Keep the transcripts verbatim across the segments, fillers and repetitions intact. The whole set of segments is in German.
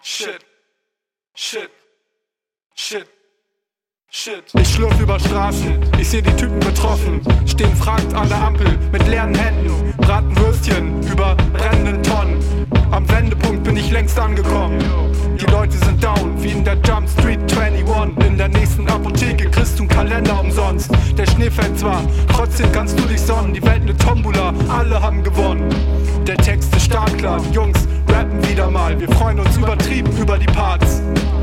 Shit, shit, shit, shit. Ich schlürf über Straßen, ich seh die Typen betroffen, stehen fragend an der Ampel mit leeren Händen, braten Würstchen über brennenden Tonnen. Am Wendepunkt bin ich längst angekommen. Die Leute sind down, wie in der Jump Street einundzwanzig. In der nächsten Apotheke kriegst du einen Kalender umsonst. Der Schnee fällt zwar, trotzdem kannst du dich sonnen. Die Welt ne Tombola, alle haben gewonnen. Der Text ist startklar, die Jungs rappen wieder mal. Wir freuen uns übertrieben über die Parts.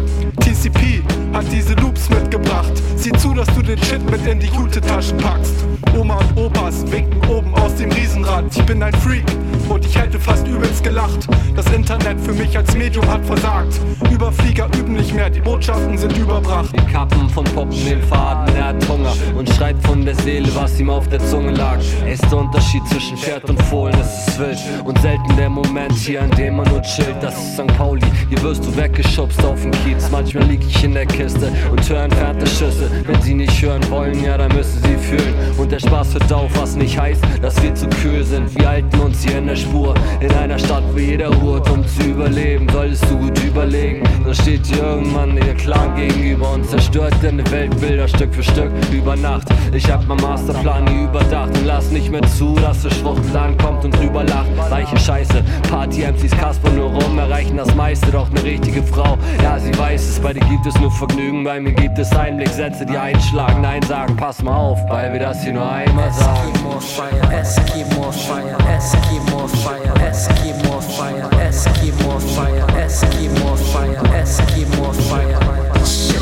T C P hat diese Loops mitgebracht. Sieh zu, dass du den Shit mit in die Jute-Taschen packst. Oma und Opas winken oben aus dem Riesenrad. Ich bin ein Freak und ich hätte fast übelst gelacht. Das Internet für mich als Medium hat versagt. Überflieger üben nicht mehr, die Botschaften sind überbracht. Die Kappen von Poppen, den Faden, er hat Hunger und schreit von der Seele, was ihm auf der Zunge lag. Er ist der Unterschied zwischen Pferd und Fohlen, es ist wild und selten der Moment hier, an dem man nur chillt. Das ist Sankt Pauli, hier wirst du weggeschubst auf den Kiez. Manchmal lieg ich in der Kiste und höre entfernte Schüsse. Wenn sie nicht hören wollen, ja, dann müssen sie fühlen. Und der Spaß hört auf, was nicht heißt, dass wir zu kühl sind. Wir halten uns hier in der Spur, in einer Stadt, wo jeder ruht. Um zu überleben, solltest du gut überlegen. Da steht dir irgendwann ihr Clan gegenüber und zerstört deine Weltbilder Stück für Stück über Nacht. Ich hab mein Masterplan nie überdacht und lass nicht mehr zu, dass der Schwuchtel kommt und drüber lacht. Reiche Scheiße, Party-M Cs Kasper nur rum, erreichen das meiste, doch eine richtige Frau, ja, sie weiß es, bei dir gibt es nur Vergnügen, bei mir gibt es Einblicksätze, die einschlagen, nein sagen, pass mal auf, weil wir das hier nur einmal sagen. Eskimo Fire, Eskimo Fire, Eskimo Fire, Eskimo Fire, Eskimo Fire, Eskimo Fire, Eskimo Fire. Shit.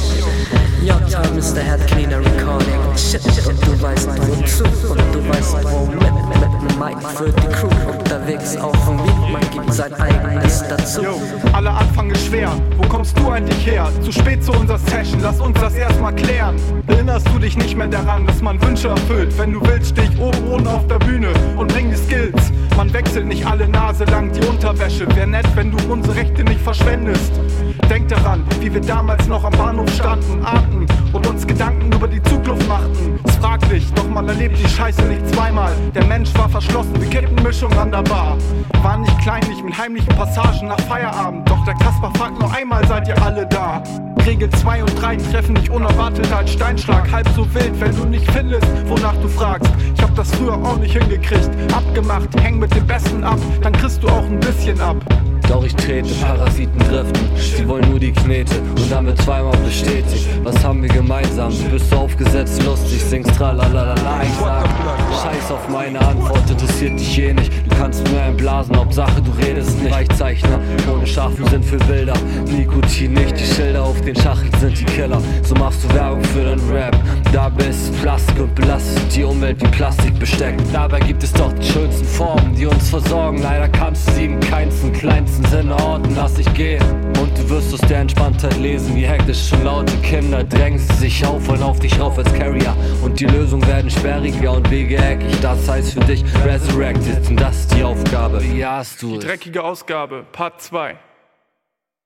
J-Time ist der Head Cleaner Recording. Shit, und du weißt wozu und du weißt womit. Mit nem Mic für die Crew unterwegs auf dem Beat. Man gibt sein eigenes dazu. Yo, aller Anfang ist schwer. Wo kommst du eigentlich her? Zu spät zu unserer Session, lass uns das erstmal klären. Erinnerst du dich nicht mehr daran, dass man Wünsche erfüllt? Wenn du willst, steh ich oben ohne auf der Bühne und bring die Skills. Man wechselt nicht alle Nase lang die Unterwäsche. Wär nett, wenn du unsere Rechte nicht verschwendest. Denk daran, wie wir damals noch am Bahnhof standen, ahnten und uns Gedanken über die Zukunft machten. Ist fraglich, doch man erlebt die Scheiße nicht zweimal. Der Mensch war verschlossen, wir kippen Mischung an der Bar. War nicht kleinlich mit heimlichen Passagen nach Feierabend. Doch der Kasper fragt noch einmal, seid ihr alle da? Regel zwei und drei treffen dich unerwartet als Steinschlag. Halb so wild, wenn du nicht findest, wonach du fragst. Ich hab das früher auch nicht hingekriegt. Abgemacht, häng mit dem Besten ab, dann kriegst du auch ein bisschen ab. Doch ich trete, Parasiten driften, sie wollen nur die Knete und dann wird zweimal bestätigt. Was haben wir gemeinsam? Du bist aufgesetzt, lustig, singst tralalala. Ich sag, scheiß auf meine Antwort, interessiert dich eh nicht. Du kannst mir einblasen, Hauptsache du redest nicht. Weichzeichner, ohne Schafen sind für Wilder. Nikotin nicht, die Schilder auf den Schachteln sind die Killer. So machst du Werbung für den Rap. Da bist Plastik und belastet die Umwelt wie Plastikbesteck. Dabei gibt es doch die schönsten Formen, die uns versorgen. Leider kannst du sie im keinsten, kleinsten Sinne orten, lass ich gehen. Und du wirst aus der Entspanntheit lesen, wie hektisch schon laute Kinder drängen sie sich auf, wollen auf dich rauf als Carrier. Und die Lösungen werden sperriger und Wege eckig. Das heißt für dich Resurrected und das ist die Aufgabe. Wie hast du Die es? dreckige Ausgabe, Part zwei.